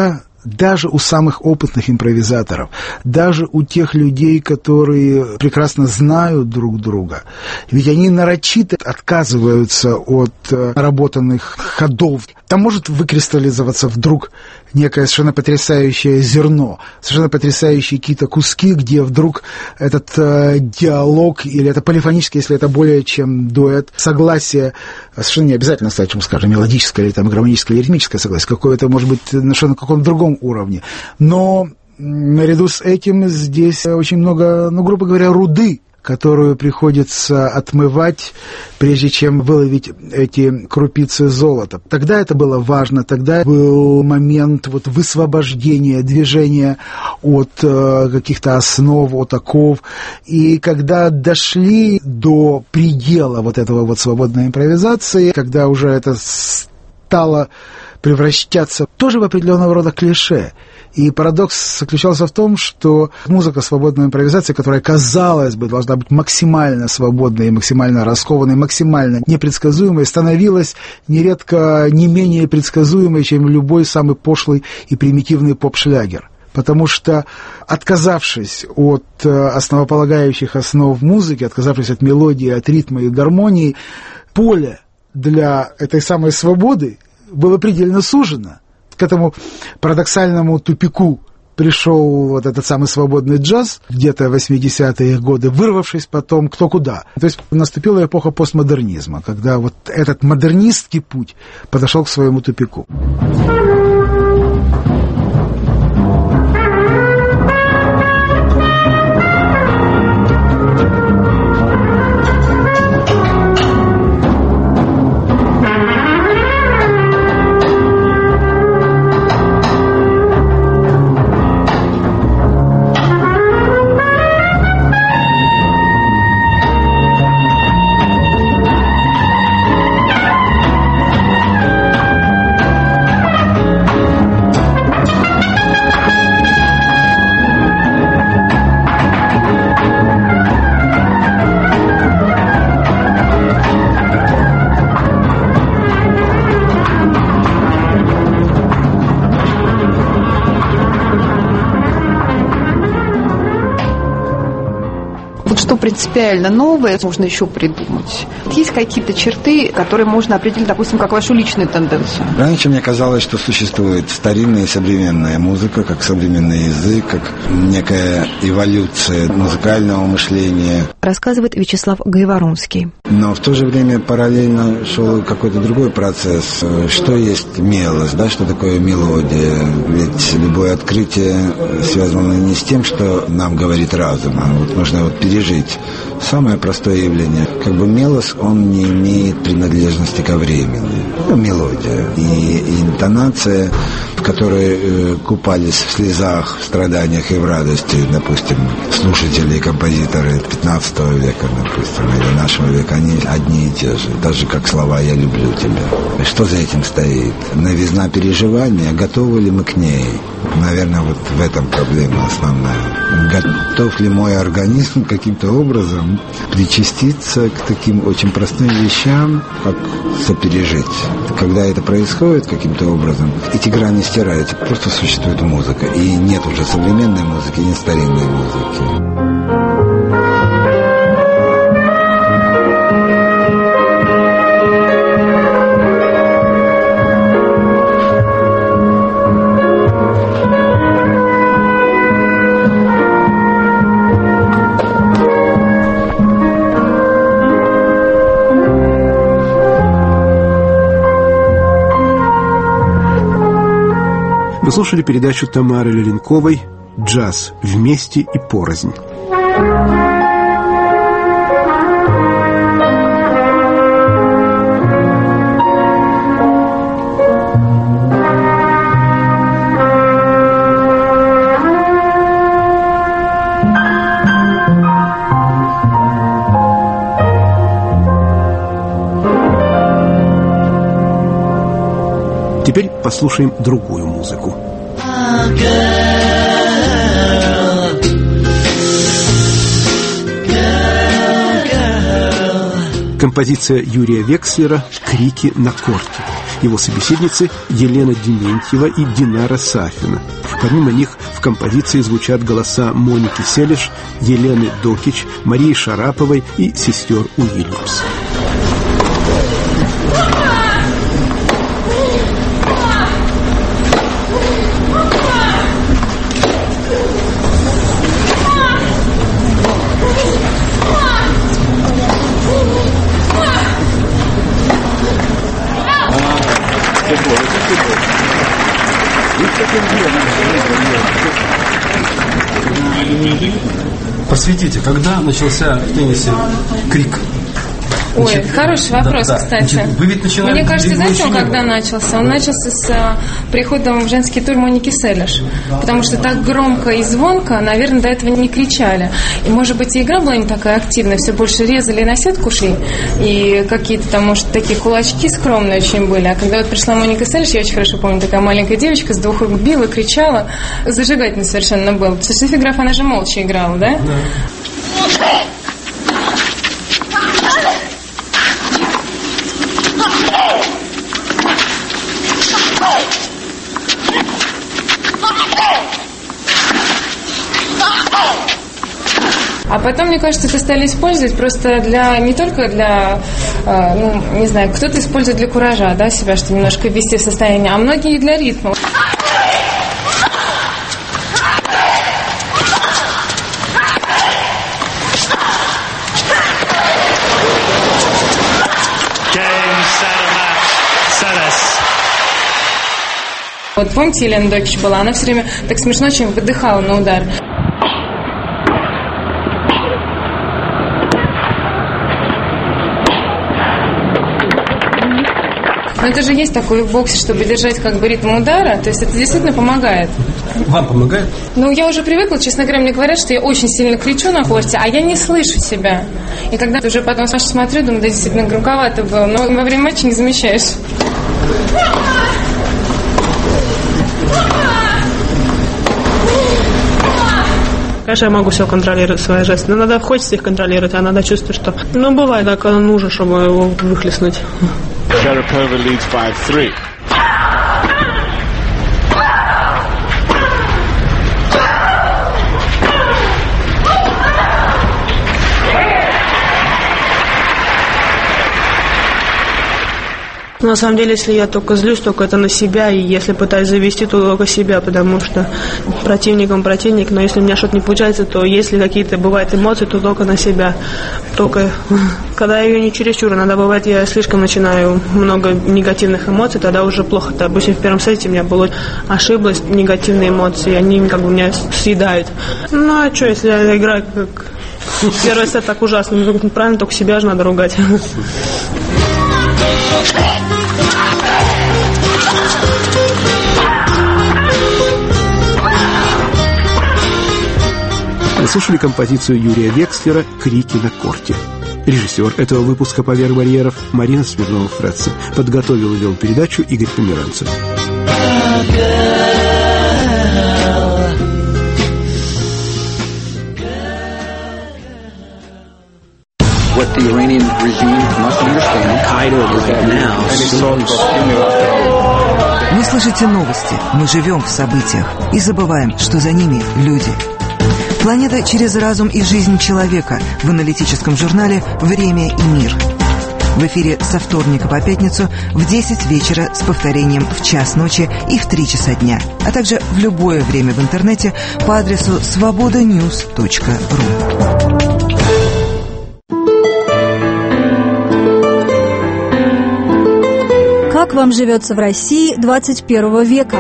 даже у самых опытных импровизаторов, даже у тех людей, которые прекрасно знают друг друга, ведь они нарочито отказываются от наработанных ходов. Там может выкристаллизоваться вдруг некое совершенно потрясающее зерно, совершенно потрясающие какие-то куски, где вдруг этот э, диалог, или это полифонический, если это более чем дуэт, согласие, совершенно не обязательно стать, чем скажем, мелодическое или там гармоническое, или ритмическое согласие, какое-то, может быть, совершенно на каком-то другом уровне. Но наряду с этим здесь очень много, ну, грубо говоря, руды, которую приходится отмывать, прежде чем выловить эти крупицы золота. Тогда это было важно, тогда был момент вот высвобождения, движения от э, каких-то основ, от оков. И когда дошли до предела вот этого вот свободной импровизации, когда уже это стало превращаться тоже в определенного рода клише. И парадокс заключался в том, что музыка свободной импровизации, которая, казалось бы, должна быть максимально свободной, максимально раскованной, максимально непредсказуемой, становилась нередко не менее предсказуемой, чем любой самый пошлый и примитивный поп-шлягер. Потому что, отказавшись от основополагающих основ музыки, отказавшись от мелодии, от ритма и гармонии, поле для этой самой свободы было предельно сужено. К этому парадоксальному тупику пришел вот этот самый свободный джаз где-то в восьмидесятые годы, вырвавшись потом кто куда. То есть наступила эпоха постмодернизма, когда вот этот модернистский путь подошел к своему тупику. Принципиально новое можно еще придумать. Есть какие-то черты, которые можно определить, допустим, как вашу личную тенденцию? Раньше мне казалось, что существует старинная и современная музыка, как современный язык, как некая эволюция музыкального мышления. Рассказывает Вячеслав Гайворонский. Но в то же время параллельно шел какой-то другой процесс. Что есть мелость, да, что такое мелодия? Ведь любое открытие связано не с тем, что нам говорит разум, а вот нужно вот пережить. Самое простое явление. Как бы мелос, он не имеет принадлежности ко времени. Ну, мелодия. И, и интонация, в которой э, купались в слезах, в страданиях и в радости, допустим, слушатели и композиторы пятнадцатого века, допустим, или нашего века, они одни и те же. Даже как слова «я люблю тебя». Что за этим стоит? Новизна переживания, готовы ли мы к ней? Наверное, вот в этом проблема основная. Готов ли мой организм каким-то образом причаститься к таким очень простым вещам, как сопережить? Когда это происходит каким-то образом, эти грани стираются, просто существует музыка. И нет уже современной музыки, нет старинной музыки. Вы слушали передачу Тамары Леленковой «Джаз. Вместе и порознь». Теперь послушаем другую музыку. Композиция Юрия Векслера «Крики на корте». Его собеседницы Елена Дементьева и Динара Сафина. Помимо них в композиции звучат голоса Моники Селиш, Елены Докич, Марии Шараповой и сестер Уильямс. Просветите, когда начался в теннисе крик? Ой, значит, хороший вопрос, да, кстати. Значит, вы ведь начинали, мне кажется, знаете, он когда начался? Он начался с а, приходом в женский тур Моники Селиш. Потому что так громко и звонко, наверное, до этого не кричали. И, может быть, и игра была не такая активная, все больше резали на сетку шли. И какие-то там, может, такие кулачки скромные очень были. А когда вот пришла Моника Селиш, я очень хорошо помню, такая маленькая девочка с двух рук била, кричала. Зажигательно совершенно было. Софи Граф, она же молча играла, да? Да. А потом, мне кажется, это стали использовать просто для, не только для, э, ну, не знаю, кто-то использует для куража, да, себя, чтобы немножко ввести в состояние, а многие и для ритма. Вот помните, Елена Докич была, она все время так смешно очень выдыхала на удар. Но это же есть такой в боксе, чтобы держать как бы ритм удара, то есть это действительно помогает. Вам помогает? Ну, я уже привыкла, честно говоря, мне говорят, что я очень сильно кричу на корте, а я не слышу себя. И когда ты уже потом смотрю, думаю, да, действительно громковато было, но во время матча не замечаешь. Конечно, я могу все контролировать, свои жесты. Но надо, хочется их контролировать, а надо чувствовать, что... Ну, бывает, так нужно, чтобы его выхлестнуть. Sharapova leads five three. На самом деле, если я только злюсь, только это на себя, и если пытаюсь завести, то только себя, потому что противником противник, но если у меня что-то не получается, то если какие-то бывают эмоции, то только на себя. Только когда ее не чересчур, иногда бывает, я слишком начинаю много негативных эмоций, тогда уже плохо. Допустим, в первом сете у меня было ошиблась, негативные эмоции, они как бы меня съедают. Ну, а что, если я играю как... Первый сет так ужасно, правильно, только себя же надо ругать. Вы слушали композицию Юрия Векслера «Крики на корте». Режиссер этого выпуска «Поверх барьеров» Марина Смирнова-Фретце. Подготовил и вел передачу Игорь Померанцев. What the Iranian regime must understand. Вы слышите новости, мы живем в событиях и забываем, что за ними люди. Планета через разум и жизнь человека в аналитическом журнале «Время и мир». В эфире со вторника по пятницу в десять вечера с повторением в час ночи и в три часа дня, а также в любое время в интернете по адресу свобода ньюс точка ру. Как вам живется в России двадцать первого века?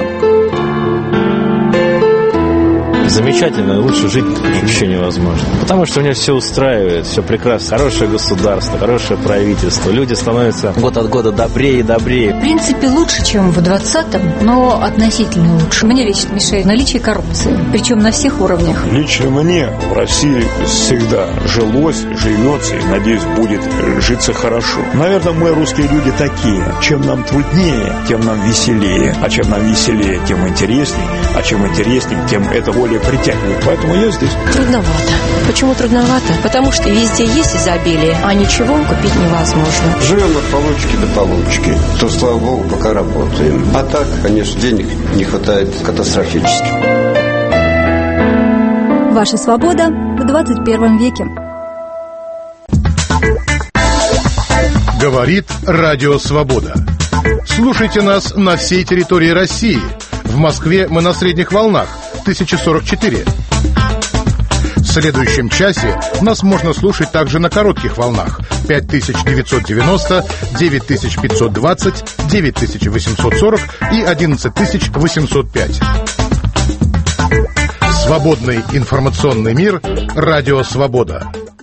Замечательно, лучше жить вообще невозможно. Потому что у меня все устраивает, все прекрасно. Хорошее государство, хорошее правительство. Люди становятся год от года добрее и добрее. В принципе, лучше, чем в двадцатом, но относительно лучше. Мне лично мешает наличие коррупции, причем на всех уровнях. Лично мне в России всегда жилось, живется и, надеюсь, будет житься хорошо. Наверное, мы, русские люди, такие. Чем нам труднее, тем нам веселее. А чем нам веселее, тем интереснее. А чем интереснее, тем это более притягивает. Поэтому я здесь. Трудновато. Почему трудновато? Потому что везде есть изобилие, а ничего купить невозможно. Живем от получки до получки. То, слава богу, пока работаем. А так, конечно, денег не хватает катастрофически. Ваша свобода в двадцать первом веке. Говорит Радио Свобода. Слушайте нас на всей территории России. В Москве мы на средних волнах тысяча сорок четыре. В следующем часе нас можно слушать также на коротких волнах пять тысяч девятьсот девяносто, девять тысяч пятьсот двадцать, девять тысяч восемьсот сорок и одиннадцать тысяч восемьсот пять. Свободный информационный мир. Радио Свобода.